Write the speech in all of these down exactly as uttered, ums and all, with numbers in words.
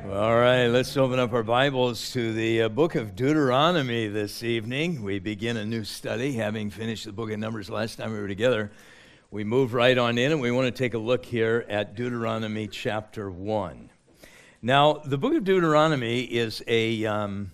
All right, let's open up our Bibles to the uh, book of Deuteronomy this evening. We begin a new study, having finished the book of Numbers last time we were together. We move right on in, and we want to take a look here at Deuteronomy chapter one. Now, the book of Deuteronomy is a, um,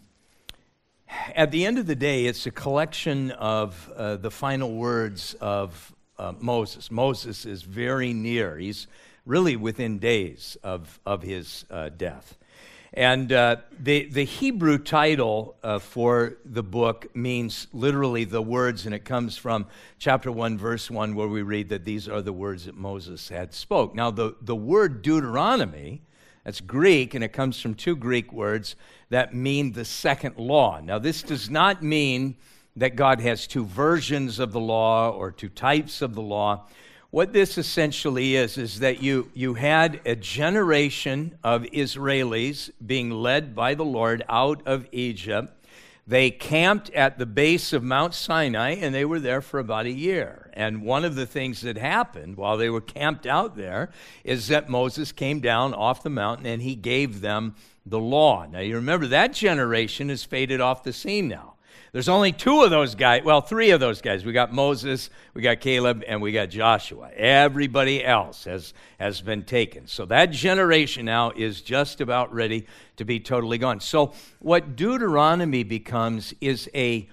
at the end of the day, it's a collection of uh, the final words of uh, Moses. Moses is very near. He's really within days of, of his uh, death. And uh, the, the Hebrew title uh, for the book means literally the words, and it comes from chapter one, verse one, where we read that these are the words that Moses had spoke. Now, the, the word Deuteronomy, that's Greek, and it comes from two Greek words that mean the second law. Now, this does not mean that God has two versions of the law or two types of the law. What this essentially is, is that you, you had a generation of Israelis being led by the Lord out of Egypt. They camped at the base of Mount Sinai, and they were there for about a year. And one of the things that happened while they were camped out there is that Moses came down off the mountain, and he gave them the law. Now, you remember that generation has faded off the scene now. There's only two of those guys, well, three of those guys. We got Moses, we got Caleb, and we got Joshua. Everybody else has, has been taken. So that generation now is just about ready to be totally gone. So what Deuteronomy becomes is a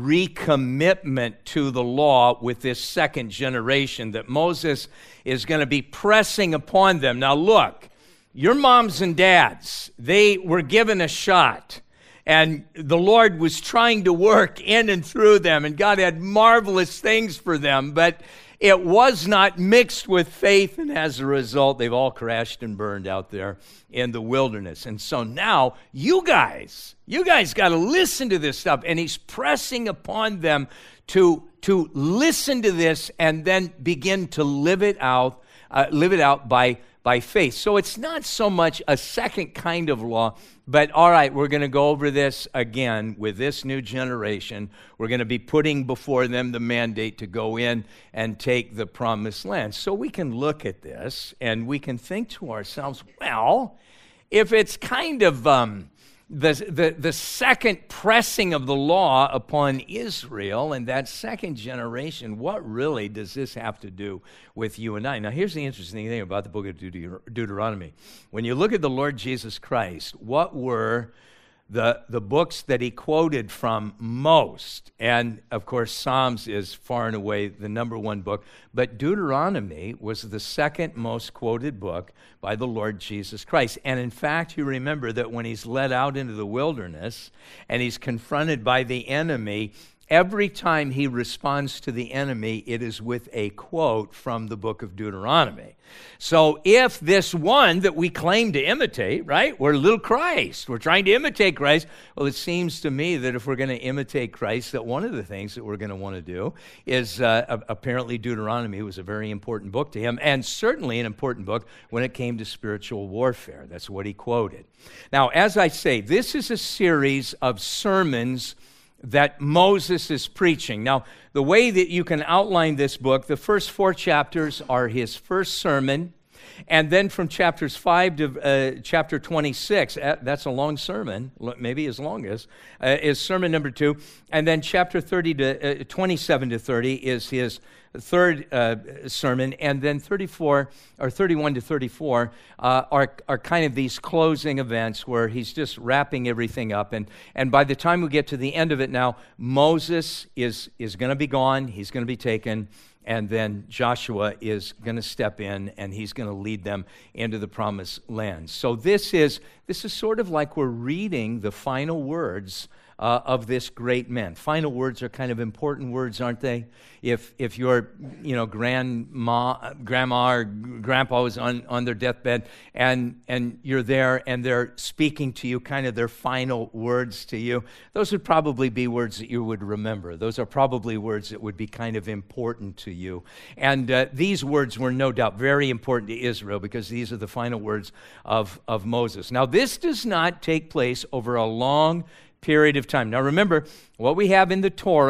recommitment to the law with this second generation that Moses is going to be pressing upon them. Now look, your moms and dads, they were given a shot. And the Lord was trying to work in and through them, and God had marvelous things for them, but it was not mixed with faith, and as a result, they've all crashed and burned out there in the wilderness. And so now, you guys, you guys got to listen to this stuff, and he's pressing upon them to, to listen to this and then begin to live it out, uh, live it out by by faith. So it's not so much a second kind of law, but all right, we're going to go over this again with this new generation. We're going to be putting before them the mandate to go in and take the promised land. So we can look at this and we can think to ourselves, well, if it's kind of um, the, the, the second pressing of the law upon Israel and that second generation, what really does this have to do with you and I? Now, here's the interesting thing about the book of Deut- Deuteronomy. When you look at the Lord Jesus Christ, what were the, the books that he quoted from most? And, of course, Psalms is far and away the number one book, but Deuteronomy was the second most quoted book by the Lord Jesus Christ. And, in fact, you remember that when he's led out into the wilderness and he's confronted by the enemy, every time he responds to the enemy, it is with a quote from the book of Deuteronomy. So if this one that we claim to imitate, right, we're little Christ, we're trying to imitate Christ, well, it seems to me that if we're going to imitate Christ, that one of the things that we're going to want to do is uh, apparently Deuteronomy was a very important book to him, and certainly an important book when it came to spiritual warfare. That's what he quoted. Now, as I say, this is a series of sermons that Moses is preaching. Now, the way that you can outline this book, the first four chapters are his first sermon, and then from chapters five to uh, chapter twenty-six, uh, that's a long sermon, maybe as long as, uh, is sermon number two, and then chapter thirty to uh, twenty-seven to thirty is his third uh, sermon, and then thirty-four or thirty-one to thirty-four uh, are are kind of these closing events where he's just wrapping everything up. And and by the time we get to the end of it now, Moses is is going to be gone. He's going to be taken. And then Joshua is going to step in, and he's going to lead them into the promised land. So this is this is sort of like we're reading the final words Uh, of this great man. Final words are kind of important words, aren't they? If if your you know grandma, grandma or grandpa is on, on their deathbed, and and you're there, and they're speaking to you, kind of their final words to you, those would probably be words that you would remember. Those are probably words that would be kind of important to you. And uh, these words were no doubt very important to Israel because these are the final words of of Moses. Now, this does not take place over a long period of time. Now remember, what we have in the Torah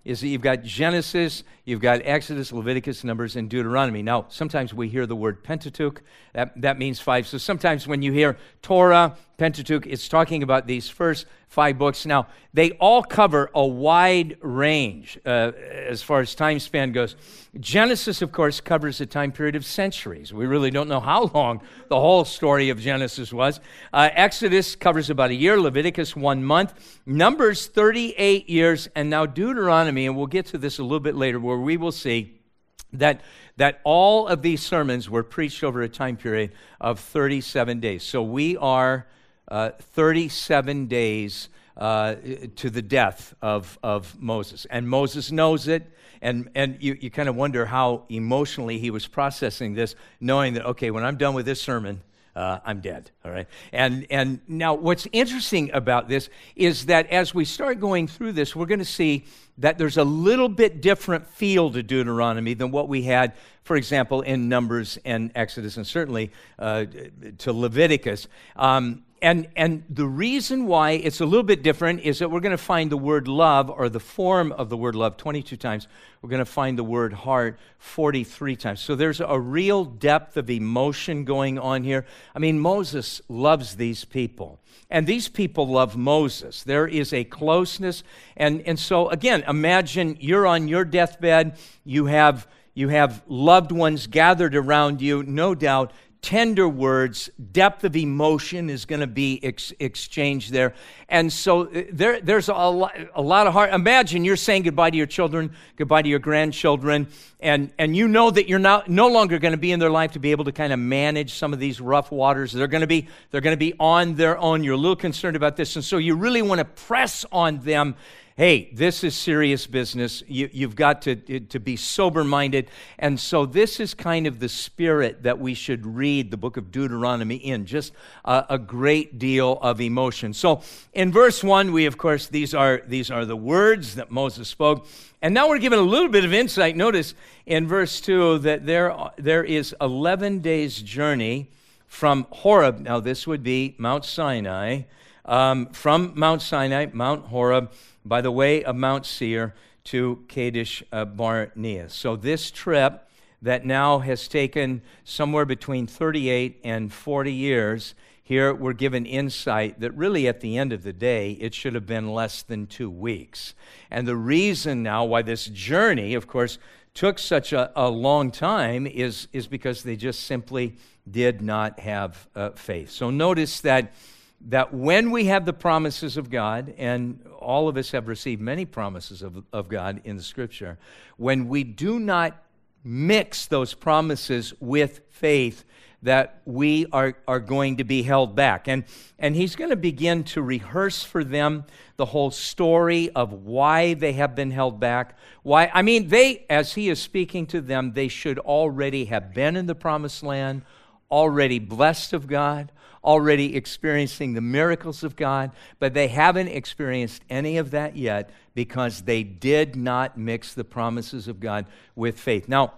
is that you've got Genesis, you've got Exodus, Leviticus, Numbers, and Deuteronomy. Now, sometimes we hear the word Pentateuch. That, that means five. So sometimes when you hear Torah, Pentateuch, it's talking about these first five books. Now, they all cover a wide range uh, as far as time span goes. Genesis, of course, covers a time period of centuries. We really don't know how long the whole story of Genesis was. Uh, Exodus covers about a year, Leviticus one month, Numbers thirty-eight years, and now Deuteronomy, and we'll get to this a little bit later, where we will see that that all of these sermons were preached over a time period of thirty-seven days. So we are uh, thirty-seven days uh, to the death of, of Moses. And Moses knows it, and, and you, you kind of wonder how emotionally he was processing this, knowing that, okay, when I'm done with this sermon, Uh, I'm dead, all right? And and now what's interesting about this is that as we start going through this, we're going to see that there's a little bit different feel to Deuteronomy than what we had, for example, in Numbers and Exodus, and certainly uh, to Leviticus. Um, and and the reason why it's a little bit different is that we're going to find the word love, or the form of the word love, twenty-two times. We're going to find the word heart forty-three times. So there's a real depth of emotion going on here. I mean, Moses loves these people, and these people love Moses. There is a closeness, and, and so again, imagine you're on your deathbed, you have you have loved ones gathered around you, no doubt. Tender words, depth of emotion is going to be ex- exchanged there. And so there, there's a lot, a lot of heart. Imagine you're saying goodbye to your children, goodbye to your grandchildren, and, and you know that you're not, no longer going to be in their life to be able to kind of manage some of these rough waters. They're going to be, they're going to be on their own. You're a little concerned about this, and so you really want to press on them. Hey, this is serious business. You, you've got to, to be sober-minded. And so this is kind of the spirit that we should read the book of Deuteronomy in, just a, a great deal of emotion. So in verse one, we, of course, these are, these are the words that Moses spoke. And now we're given a little bit of insight. Notice in verse two that there, there is eleven days' journey from Horeb. Now this would be Mount Sinai. Um, from Mount Sinai, Mount Horeb, by the way of Mount Seir, to Kadesh uh, Barnea. So this trip that now has taken somewhere between thirty-eight and forty years, here we're given insight that really at the end of the day, it should have been less than two weeks. And the reason now why this journey, of course, took such a, a long time is, is because they just simply did not have uh, faith. So notice that that when we have the promises of God, and all of us have received many promises of, of God in the Scripture, when we do not mix those promises with faith, that we are, are going to be held back. And, and he's going to begin to rehearse for them the whole story of why they have been held back. Why? I mean, they, as he is speaking to them, they should already have been in the promised land, already blessed of God, already experiencing the miracles of God, but they haven't experienced any of that yet because they did not mix the promises of God with faith. Now,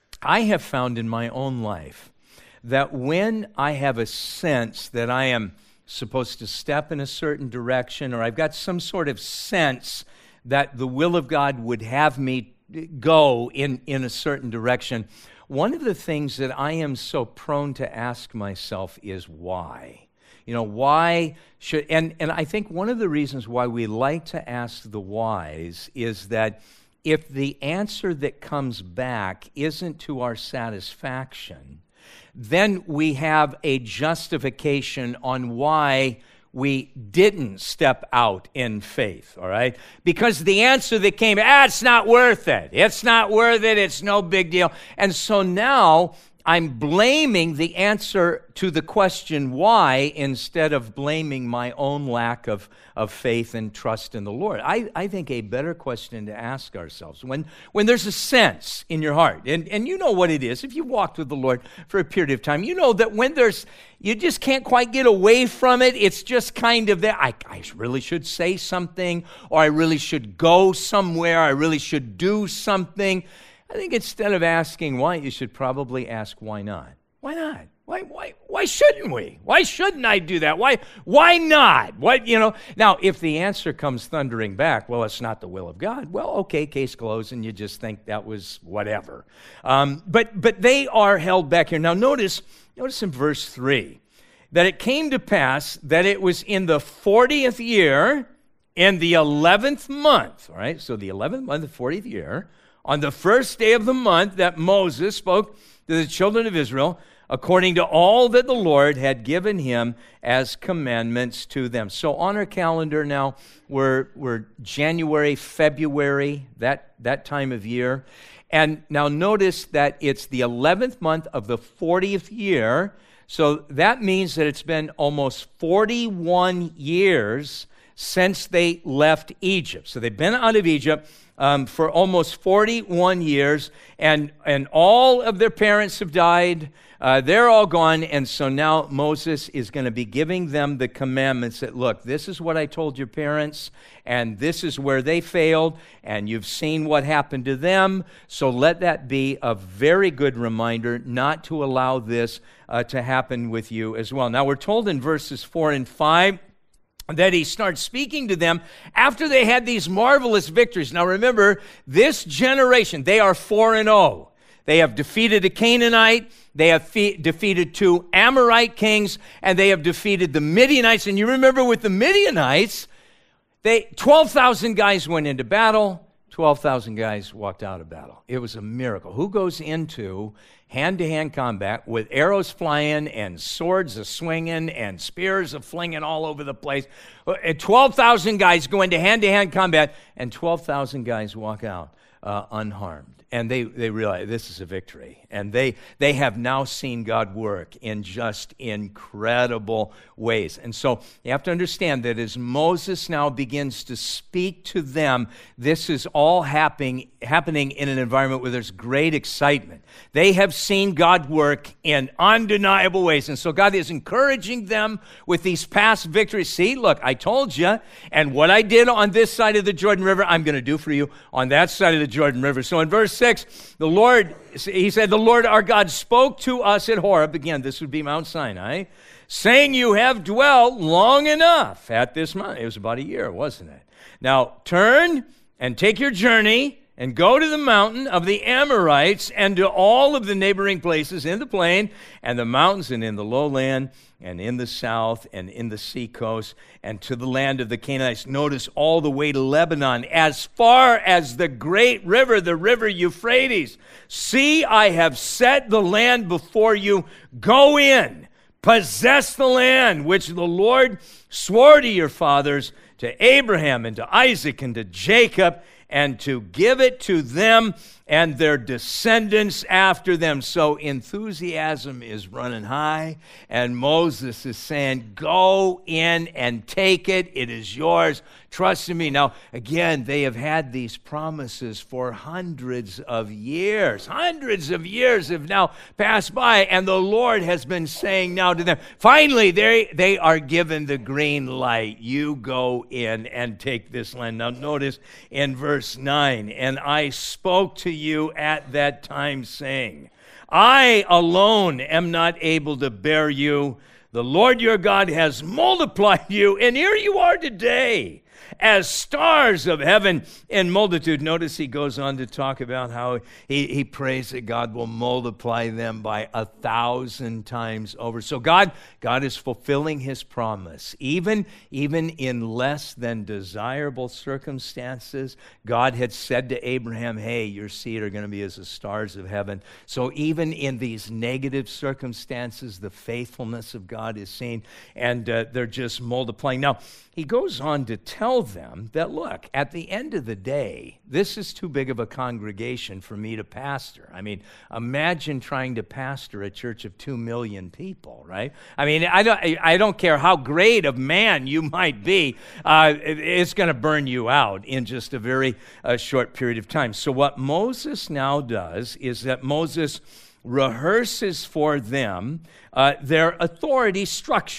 I have found in my own life that when I have a sense that I am supposed to step in a certain direction, or I've got some sort of sense that the will of God would have me go in, in a certain direction, one of the things that I am so prone to ask myself is why. You know, why should, and, and I think one of the reasons why we like to ask the whys is that if the answer that comes back isn't to our satisfaction, then we have a justification on why we didn't step out in faith, all right? Because the answer that came, ah, it's not worth it. It's not worth it. It's no big deal. And so now I'm blaming the answer to the question why instead of blaming my own lack of, of faith and trust in the Lord. I, I think a better question to ask ourselves when, when there's a sense in your heart, and, and you know what it is. If you've walked with the Lord for a period of time, you know that when there's, you just can't quite get away from it. It's just kind of there. I, I really should say something, or I really should go somewhere. I really should do something. I think instead of asking why, you should probably ask why not. Why not? Why, why, why shouldn't we? Why shouldn't I do that? Why, why not? What, you know? Now, if the answer comes thundering back, well, it's not the will of God. Well, okay, case closed, and you just think that was whatever. Um, but, but they are held back here. Now, notice, notice in verse three that it came to pass that it was in the fortieth year, in the eleventh month. All right, so the eleventh month, the fortieth year, on the first day of the month, that Moses spoke to the children of Israel, according to all that the Lord had given him as commandments to them. So on our calendar now, we're, we're January, February, that, that time of year. And now notice that it's the eleventh month of the fortieth year. So that means that it's been almost forty-one years since they left Egypt. So they've been out of Egypt um, for almost forty-one years, and, and all of their parents have died. Uh, they're all gone, and so now Moses is going to be giving them the commandments that, look, this is what I told your parents, and this is where they failed, and you've seen what happened to them, so let that be a very good reminder not to allow this uh, to happen with you as well. Now, we're told in verses four and five that he starts speaking to them after they had these marvelous victories. Now, remember, this generation, they are four and oh. They have defeated a Canaanite, they have fe- defeated two Amorite kings, and they have defeated the Midianites. And you remember with the Midianites, they twelve thousand guys went into battle, twelve thousand guys walked out of battle. It was a miracle. Who goes into hand-to-hand combat with arrows flying and swords a-swinging and spears a-flinging all over the place? twelve thousand guys go into hand-to-hand combat, and twelve thousand guys walk out uh, unharmed. And they, they realize this is a victory. And they, they have now seen God work in just incredible ways. And so you have to understand that as Moses now begins to speak to them, this is all happening, happening in an environment where there's great excitement. They have seen God work in undeniable ways. And so God is encouraging them with these past victories. See, look, I told you, and what I did on this side of the Jordan River, I'm going to do for you on that side of the Jordan River. So in verse six, the Lord, he said, the Lord our God spoke to us at Horeb. Again, this would be Mount Sinai, saying, you have dwelt long enough at this mountain. It was about a year, wasn't it? Now, turn and take your journey and go to the mountain of the Amorites and to all of the neighboring places in the plain and the mountains and in the lowland and in the south and in the seacoast and to the land of the Canaanites. Notice all the way to Lebanon, as far as the great river, the river Euphrates. See, I have set the land before you. Go in, possess the land which the Lord swore to your fathers, to Abraham and to Isaac and to Jacob, and to give it to them and their descendants after them. So enthusiasm is running high, and Moses is saying, go in and take it. It is yours. Trust in me. Now, again, they have had these promises for hundreds of years. Hundreds of years have now passed by, and the Lord has been saying now to them, finally, they, they are given the green light. You go in and take this land. Now, notice in verse nine, and I spoke to you at that time, saying, I alone am not able to bear you. The Lord your God has multiplied you, and here you are today, as stars of heaven in multitude. Notice he goes on to talk about how he, he prays that God will multiply them by a thousand times over. So God, God is fulfilling his promise. Even, even in less than desirable circumstances, God had said to Abraham, hey, your seed are going to be as the stars of heaven. So even in these negative circumstances, the faithfulness of God is seen, and uh, they're just multiplying. Now, he goes on to tell them that, look, at the end of the day, this is too big of a congregation for me to pastor. I mean, imagine trying to pastor a church of two million people, right? I mean, I don't, I don't care how great of man you might be, uh, it's going to burn you out in just a very uh, short period of time. So what Moses now does is that Moses rehearses for them uh, their authority structure.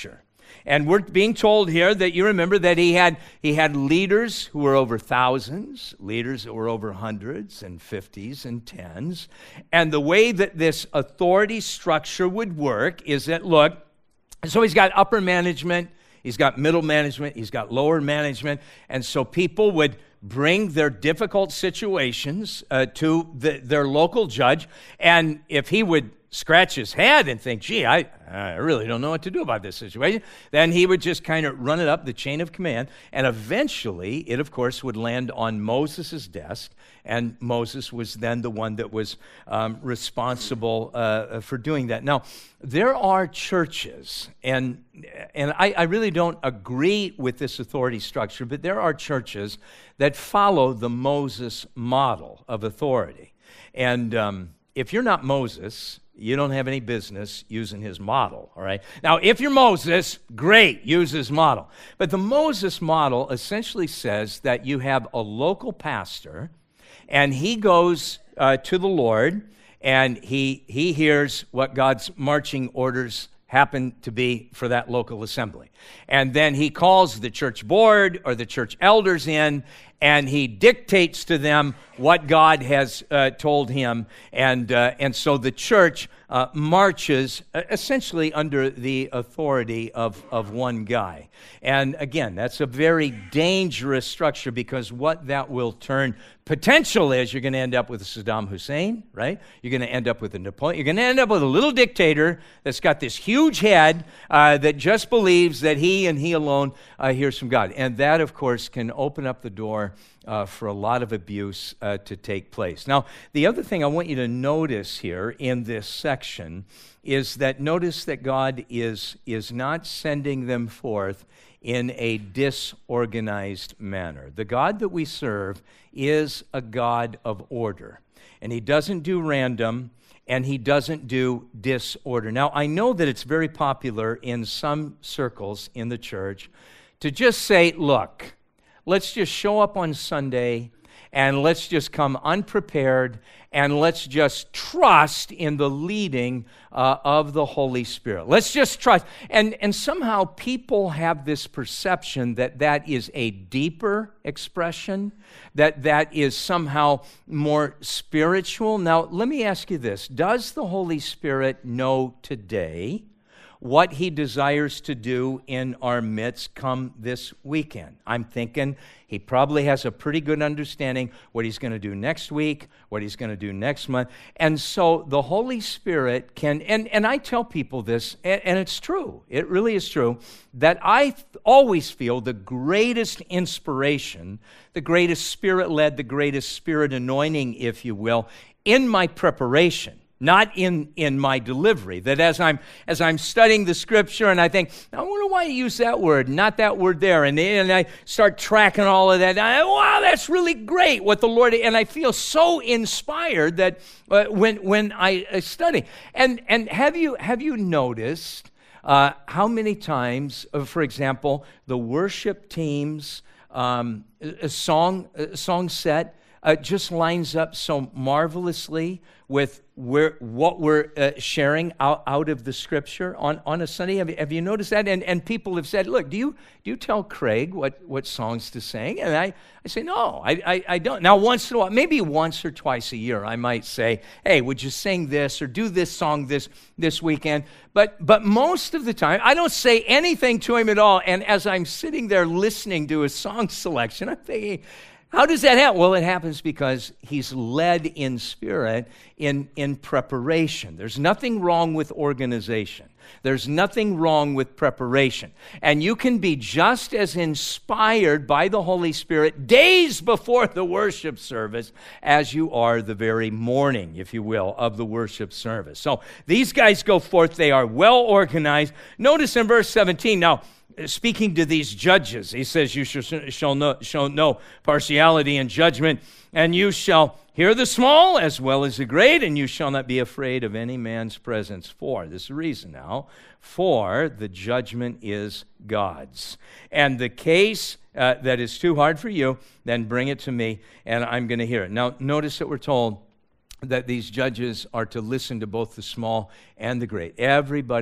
And we're being told here that you remember that he had he had leaders who were over thousands, leaders that were over hundreds and fifties and tens. And the way that this authority structure would work is that, look, so he's got upper management, he's got middle management, he's got lower management. And so people would bring their difficult situations uh, to the, their local judge. And if he would scratch his head and think, gee, I, I really don't know what to do about this situation, then he would just kind of run it up the chain of command, and eventually it, of course, would land on Moses' desk, and Moses was then the one that was um, responsible uh, for doing that. Now, there are churches, and, and I, I really don't agree with this authority structure, but there are churches that follow the Moses model of authority. And um, if you're not Moses, you don't have any business using his model, all right? Now, if you're Moses, great, use his model. But the Moses model essentially says that you have a local pastor, and he goes uh, to the Lord, and he he hears what God's marching orders happen to be for that local assembly. And then he calls the church board or the church elders in, and he dictates to them what God has uh, told him. And uh, and so the church uh, marches uh, essentially under the authority of, of one guy. And again, that's a very dangerous structure, because what that will turn potential is you're going to end up with Saddam Hussein, right? You're going to end up with a Napoleon. You're going to end up with a little dictator that's got this huge head uh, that just believes that he and he alone uh, hears from God. And that, of course, can open up the door Uh, for a lot of abuse uh, to take place. Now, the other thing I want you to notice here in this section is that notice that God is, is not sending them forth in a disorganized manner. The God that we serve is a God of order, and he doesn't do random, and he doesn't do disorder. Now, I know that it's very popular in some circles in the church to just say, look, let's just show up on Sunday, and let's just come unprepared, and let's just trust in the leading uh, of the Holy Spirit. Let's just trust. And, and somehow people have this perception that that is a deeper expression, that that is somehow more spiritual. Now, let me ask you this. Does the Holy Spirit know today what he desires to do in our midst come this weekend? I'm thinking he probably has a pretty good understanding what he's going to do next week, what he's going to do next month. And so the Holy Spirit can, and, and I tell people this, and, and it's true, it really is true, that I always feel the greatest inspiration, the greatest Spirit-led, the greatest Spirit anointing, if you will, in my preparation. Not in, in my delivery. That as I'm as I'm studying the Scripture and I think, I wonder why you use that word, not that word there. And, and I start tracking all of that. And I, wow, that's really great what the Lord, and I feel so inspired that uh, when when I, I study. And and have you have you noticed uh, how many times, uh, for example, the worship team's um, a song a song set uh, just lines up so marvelously with where, what we're uh, sharing out, out of the Scripture on, on a Sunday? Have you, have you noticed that? And and people have said, look, do you do you tell Craig what, what songs to sing? And I, I say, no, I, I, I don't. Now, once in a while, maybe once or twice a year, I might say, hey, would you sing this or do this song this this weekend? But but most of the time, I don't say anything to him at all. And as I'm sitting there listening to his song selection, I'm thinking, how does that happen? Well, it happens because he's led in spirit in, in preparation. There's nothing wrong with organization. There's nothing wrong with preparation. And you can be just as inspired by the Holy Spirit days before the worship service as you are the very morning, if you will, of the worship service. So these guys go forth. They are well organized. Notice in verse seventeen, now, speaking to these judges, he says, you shall, shall no, show no partiality in judgment, and you shall hear the small as well as the great, and you shall not be afraid of any man's presence. For this is the reason now, for the judgment is God's. And the case uh, that is too hard for you, then bring it to me, and I'm going to hear it. Now, notice that we're told that these judges are to listen to both the small and the great. Everybody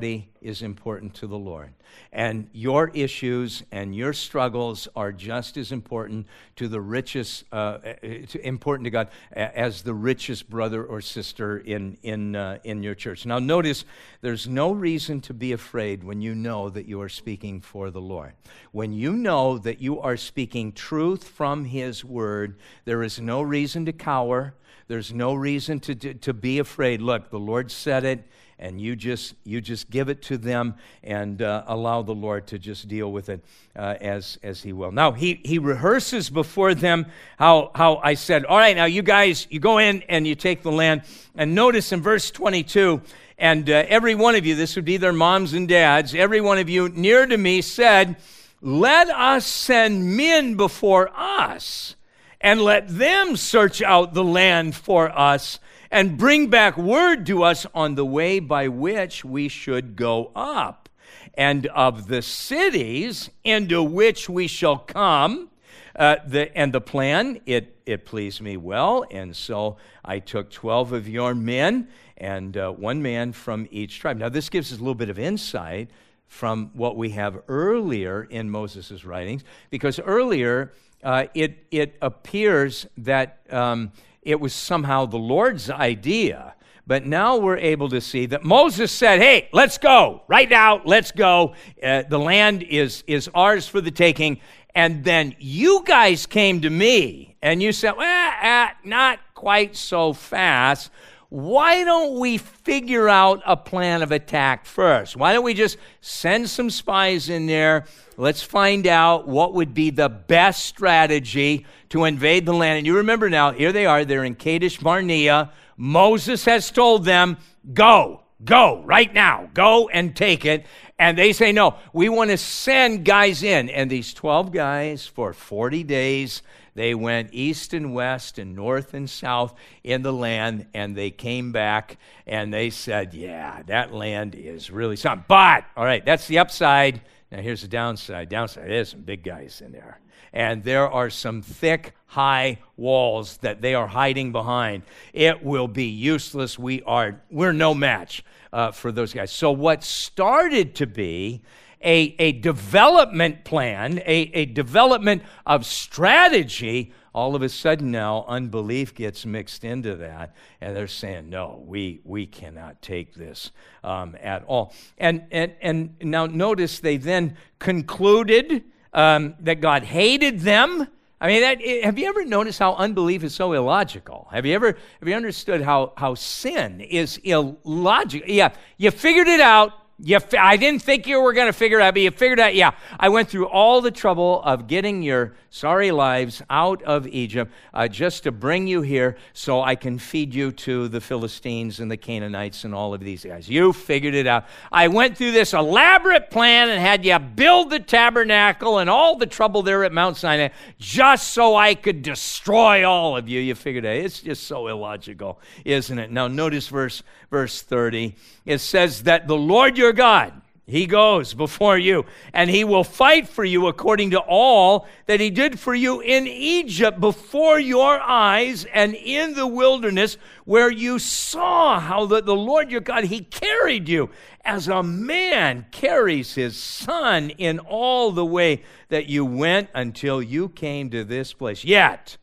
is important to the Lord. And your issues and your struggles are just as important to the richest, uh, important to God as the richest brother or sister in in uh, in your church. Now, notice there's no reason to be afraid when you know that you are speaking for the Lord. When you know that you are speaking truth from His Word, there is no reason to cower. There's no reason to, to, to be afraid. Look, the Lord said it, and you just you just give it to them and uh, allow the Lord to just deal with it uh, as as He will. Now, he he rehearses before them how, how I said, all right, now you guys, you go in and you take the land. And notice in verse twenty-two, and uh, every one of you, this would be their moms and dads, every one of you near to me said, let us send men before us, and let them search out the land for us, and bring back word to us on the way by which we should go up, and of the cities into which we shall come. Uh, the, and the plan, it, it pleased me well, and so I took twelve of your men, and uh, one man from each tribe. Now, this gives us a little bit of insight from what we have earlier in Moses' writings, because earlier uh, it, it appears that um, it was somehow the Lord's idea, but now we're able to see that Moses said, hey, let's go, right now, let's go. Uh, the land is, is ours for the taking, and then you guys came to me, and you said, well, uh, not quite so fast. Why don't we figure out a plan of attack first? Why don't we just send some spies in there? Let's find out what would be the best strategy to invade the land. And you remember now, here they are. They're in Kadesh Barnea. Moses has told them, go, go, right now. Go and take it. And they say, no, we want to send guys in. And these twelve guys for forty days, they went east and west and north and south in the land, and they came back and they said, yeah, that land is really something. But, all right, that's the upside. Now, here's the downside. Downside, there's some big guys in there. And there are some thick, high walls that they are hiding behind. It will be useless. We are, we're no match uh, for those guys. So what started to be A, a development plan, a, a development of strategy, all of a sudden now unbelief gets mixed into that, and they're saying, no, we we cannot take this um, at all. And, and, and now notice they then concluded um, that God hated them. I mean, that, have you ever noticed how unbelief is so illogical? Have you ever have you understood how, how sin is illogical? Yeah, you figured it out. You, I didn't think you were going to figure it out, but you figured out, yeah, I went through all the trouble of getting your sorry lives out of Egypt uh, just to bring you here so I can feed you to the Philistines and the Canaanites and all of these guys. You figured it out. I went through this elaborate plan and had you build the tabernacle and all the trouble there at Mount Sinai just so I could destroy all of you. You figured it out. It's just so illogical, isn't it? Now, notice verse, verse thirty. It says that the Lord your God, He goes before you, and He will fight for you according to all that He did for you in Egypt before your eyes and in the wilderness, where you saw how the, the Lord your God, He carried you as a man carries his son in all the way that you went until you came to this place. Yet,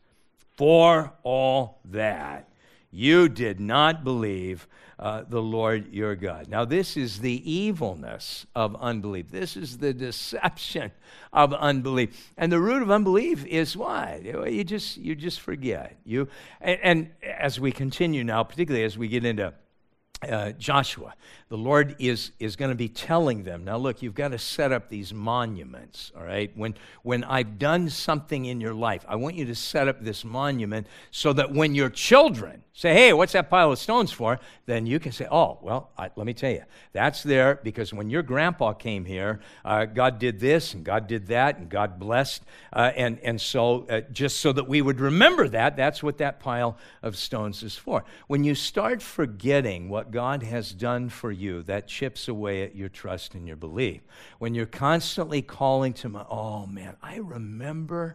for all that, you did not believe Uh, the Lord your God. Now, this is the evilness of unbelief. This is the deception of unbelief. And the root of unbelief is what? You just you just forget. You and, and as we continue now, particularly as we get into uh, Joshua, the Lord is is going to be telling them, now look, you've got to set up these monuments, all right? When when I've done something in your life, I want you to set up this monument so that when your children say, hey, what's that pile of stones for? Then you can say, oh, well, I, let me tell you, that's there because when your grandpa came here, uh, God did this and God did that and God blessed. Uh, and, and so uh, just so that we would remember that, that's what that pile of stones is for. When you start forgetting what God has done for you, that chips away at your trust and your belief. When you're constantly calling to my, oh man, I remember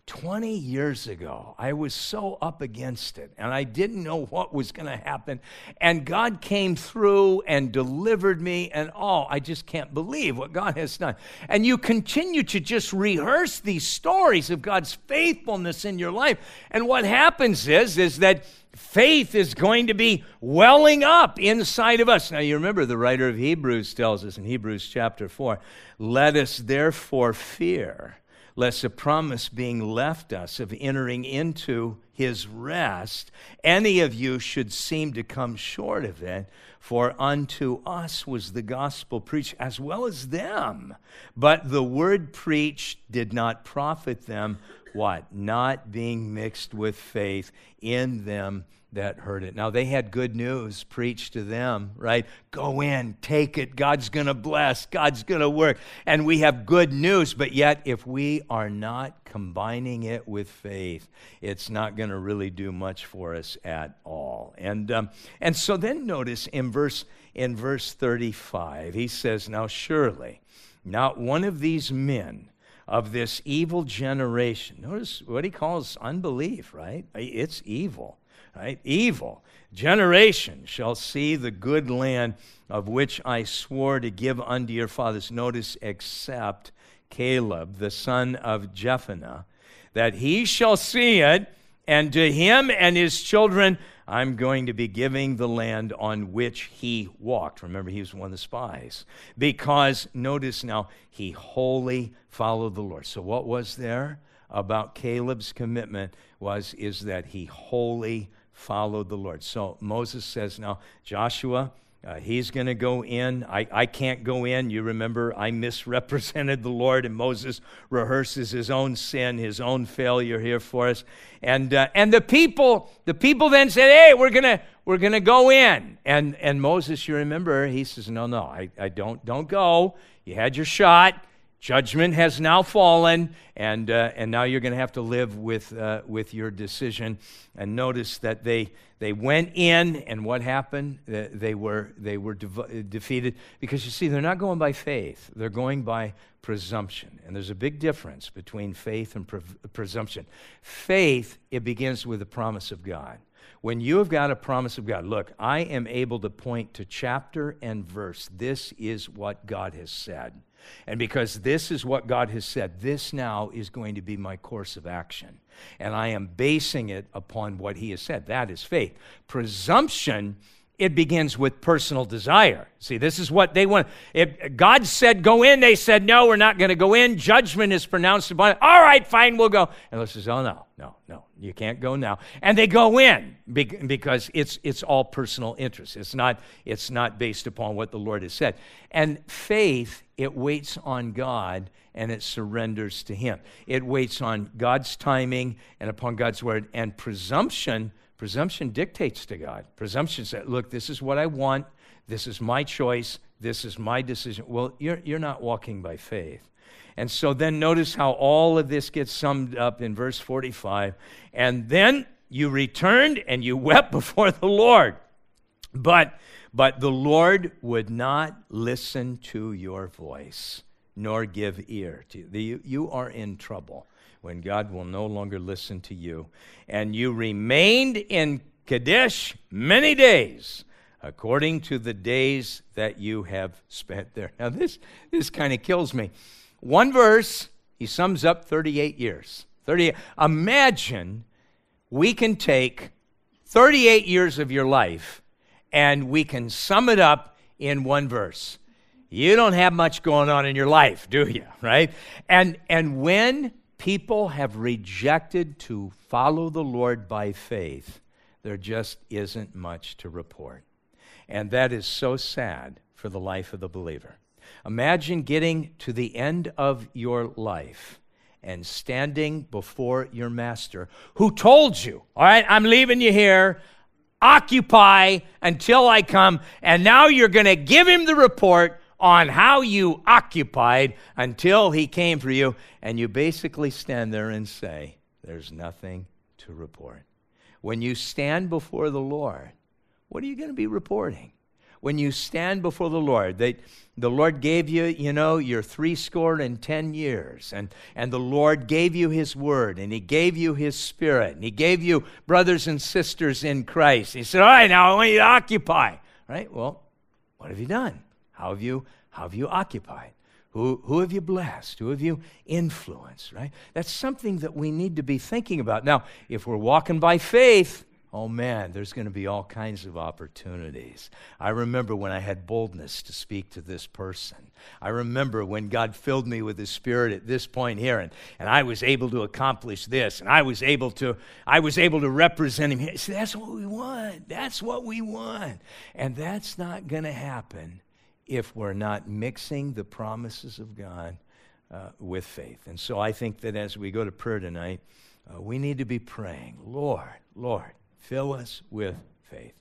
twenty years ago, I was so up against it, and I didn't know what was going to happen. And God came through and delivered me, and oh, I just can't believe what God has done. And you continue to just rehearse these stories of God's faithfulness in your life. And what happens is, is that faith is going to be welling up inside of us. Now, you remember the writer of Hebrews tells us in Hebrews chapter four, let us therefore fear, lest a promise being left us of entering into his rest, any of you should seem to come short of it. For unto us was the gospel preached as well as them. But the word preached did not profit them, what? Not being mixed with faith in them that heard it. Now, they had good news preached to them, right? Go in, take it. God's going to bless. God's going to work. And we have good news, but yet if we are not combining it with faith, it's not going to really do much for us at all. And um, and so then notice in verse in verse thirty-five, he says, now surely not one of these men of this evil generation, notice what he calls unbelief, right? It's evil. Right? Evil generation shall see the good land of which I swore to give unto your fathers. Notice, except Caleb, the son of Jephunneh, that he shall see it, and to him and his children I'm going to be giving the land on which he walked. Remember, he was one of the spies. Because, notice now, he wholly followed the Lord. So what was there about Caleb's commitment was, is that he wholly followed the Lord. So Moses says, now, Joshua, uh, he's going to go in. I, I can't go in. You remember, I misrepresented the Lord, and Moses rehearses his own sin, his own failure here for us. And uh, and the people, the people then said, hey, we're gonna we're gonna go in. And and Moses, you remember, he says, no, no, I, I don't don't go. You had your shot. Judgment has now fallen, and uh, and now you're going to have to live with uh, with your decision. And notice that they they went in, and what happened? Uh, they were they were de- defeated because, you see, they're not going by faith; they're going by presumption. And there's a big difference between faith and pre- presumption. Faith, it begins with the promise of God. When you have got a promise of God, look, I am able to point to chapter and verse. This is what God has said. And because this is what God has said, this now is going to be my course of action. And I am basing it upon what he has said. That is faith. Presumption, it begins with personal desire. See, this is what they want. If God said go in, they said, no, we're not going to go in. Judgment is pronounced upon it. All right, fine, we'll go. And let's say, oh, no, no, no, you can't go now. And they go in because it's it's all personal interest. It's not, it's not based upon what the Lord has said. And faith, it waits on God and it surrenders to him. It waits on God's timing and upon God's word. And presumption, Presumption dictates to God. Presumption says, look, this is what I want. This is my choice. This is my decision. Well, you're, you're not walking by faith. And so then notice how all of this gets summed up in verse forty-five. And then you returned and you wept before the Lord. But, but the Lord would not listen to your voice, nor give ear to you. You, you are in trouble when God will no longer listen to you. And you remained in Kadesh many days, according to the days that you have spent there. Now, this, this kind of kills me. One verse, he sums up thirty-eight years. thirty-eight. Imagine we can take thirty-eight years of your life and we can sum it up in one verse. You don't have much going on in your life, do you? Right? And and when people have rejected to follow the Lord by faith, there just isn't much to report. And that is so sad for the life of the believer. Imagine getting to the end of your life and standing before your master who told you, all right, I'm leaving you here, occupy until I come, and now you're going to give him the report on how you occupied until he came for you, and you basically stand there and say, there's nothing to report. When you stand before the Lord, what are you going to be reporting? when you stand before the Lord, they, the Lord gave you, you know, your three score and ten years, and, and the Lord gave you his word, and he gave you his spirit, and he gave you brothers and sisters in Christ. He said, all right, now I want you to occupy. Right? Well, what have you done? How have you, how have you occupied? Who, who have you blessed? Who have you influenced, right? That's something that we need to be thinking about. Now, if we're walking by faith, oh man, there's going to be all kinds of opportunities. I remember when I had boldness to speak to this person. I remember when God filled me with his Spirit at this point here, and, and I was able to accomplish this, and I was able to, I was able to represent him. See, that's what we want. That's what we want. And that's not going to happen if we're not mixing the promises of God uh, with faith. And so I think that as we go to prayer tonight, uh, we need to be praying, Lord, Lord, fill us with faith.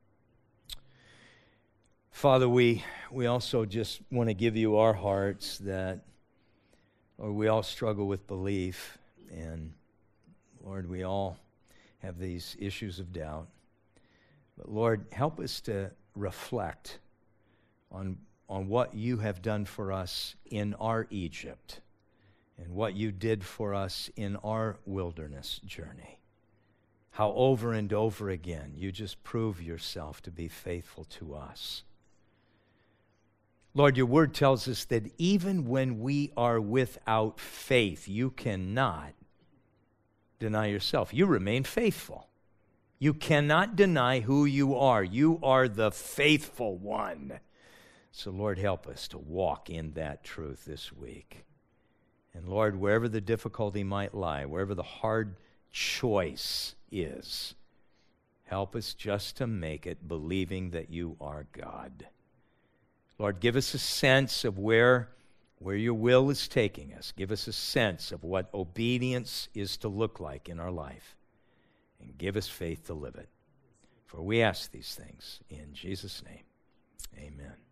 Father, we we also just want to give you our hearts that, or we all struggle with belief, and Lord, we all have these issues of doubt. But Lord, help us to reflect on, on what you have done for us in our Egypt and what you did for us in our wilderness journey. How over and over again you just prove yourself to be faithful to us. Lord, your word tells us that even when we are without faith, you cannot deny yourself. You remain faithful. You cannot deny who you are. You are the faithful one. So, Lord, help us to walk in that truth this week. And, Lord, wherever the difficulty might lie, wherever the hard choice is, help us just to make it believing that you are God. Lord, give us a sense of where, where your will is taking us. Give us a sense of what obedience is to look like in our life. And give us faith to live it. For we ask these things in Jesus' name. Amen.